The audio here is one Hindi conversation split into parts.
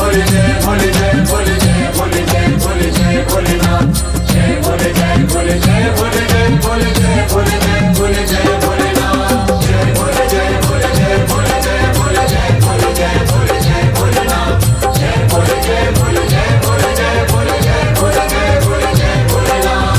भोले जय भोले जय भोले जय भोले जय भोले जय भोलेनाथ जय भोले जय भोले जय भोले जय भोले जय भोले जय भोले जय भोलेनाथ जय भोले जय भोले जय भोले जय भोले जय भोले जय भोले जय भोलेनाथ जय भोले जय भोले जय भोले जय भोले जय भोले जय भोले जय भोलेनाथ।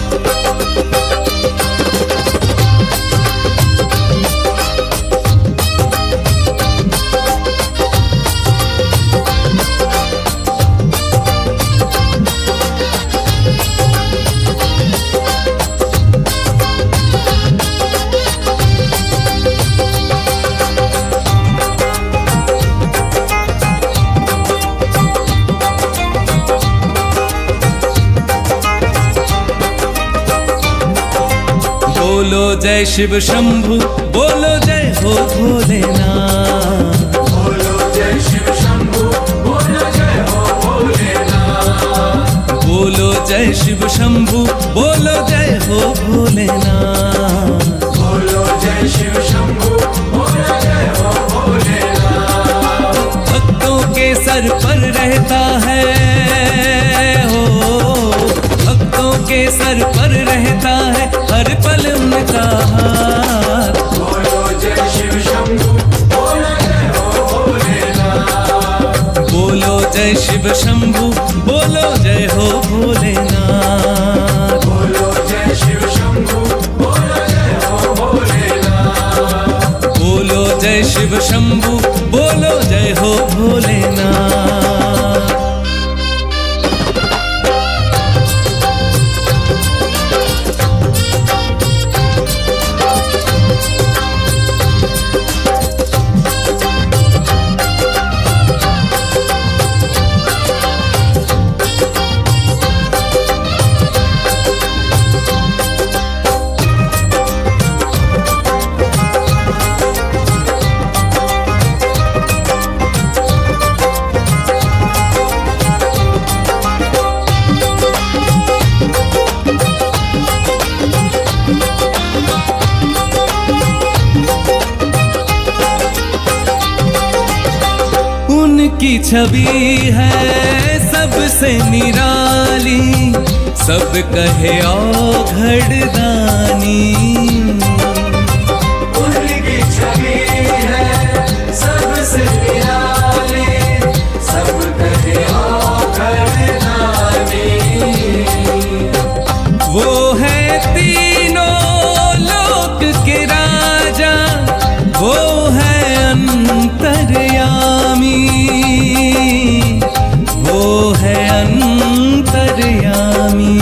बोलो जय शिव शंभु बोलो जय हो भोलेनाथ बोलो जय शिव शंभु बोलो जय हो भोलेनाथ बोलो जय शिव शंभु बोलो जय हो भोलेनाथ बोलो जय शिव शंभु बोलो जय हो भोलेनाथ। भक्तों के सर पर रहता है हो भक्तों के सर पर रहता है हर पल उनका हाथ। बोलो जय शिव शंभु बोलो जय हो भोलेनाथ बोलो जय शिव शंभु बोलो जय हो भोलेनाथ बोलो जय शिव शंभु बोलो जय हो भोलेनाथ बोलो जय शिव शंभु बोलो जय हो भोलेनाथ। उनकी छवि है सबसे निराली सब कहे औघड़दानी। उनकी छवि है सबसे निराली सब कहे औघड़दानी। वो है तीनों लोक के राजा वो है अंतर्यामी वो है अंतर्यामी।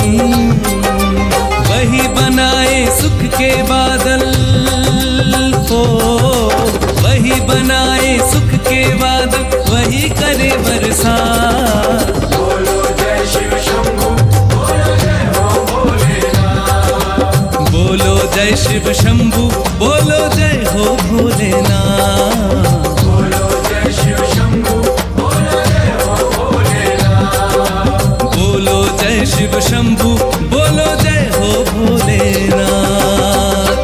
वही बनाए सुख के बादल को वही बनाए सुख के बादल वही करे बरसात। बोलो जय शिव शंभु बोलो जय हो भोलेनाथ बोलो जय शिव शंभु बोलो जय हो भोलेनाथ बोलो जय शिव शंभु बोलो जय हो भोलेनाथ बोलो जय शिव शंभु बोलो जय हो भोलेनाथ।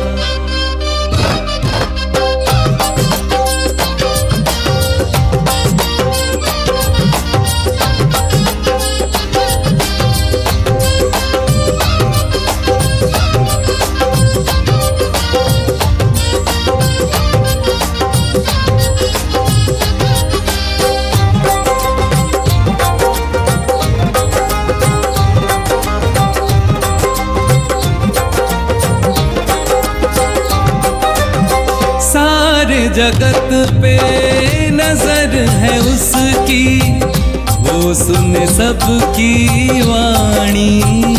सारे जगत पे नजर है उसकी वो सुने सबकी वाणी।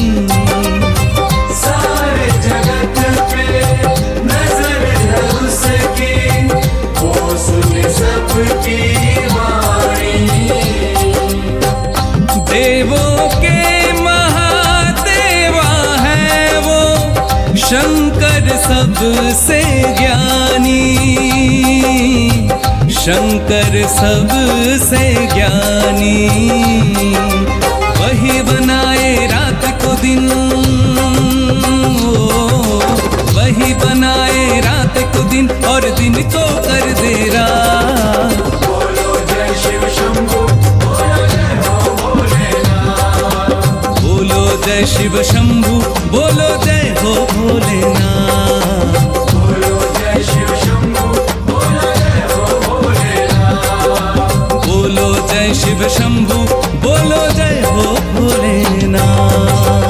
सारे जगत पे नजर है उसकी वो सुने सबकी वाणी। देवों के महादेवा है वो शंकर सबसे ज्ञानी शंकर सबसे ज्ञानी। वही बनाए रात को दिन वही बनाए रात को दिन और दिन को कर दे रात। बोलो जय शिव शंभु बोलो जय शिव शंभू, बोलो जय हो भोलेनाथ। बोलो जय शिव शंभू, बोलो जय हो भोलेनाथ। बोलो जय शिव शंभू, बोलो जय हो भोलेनाथ।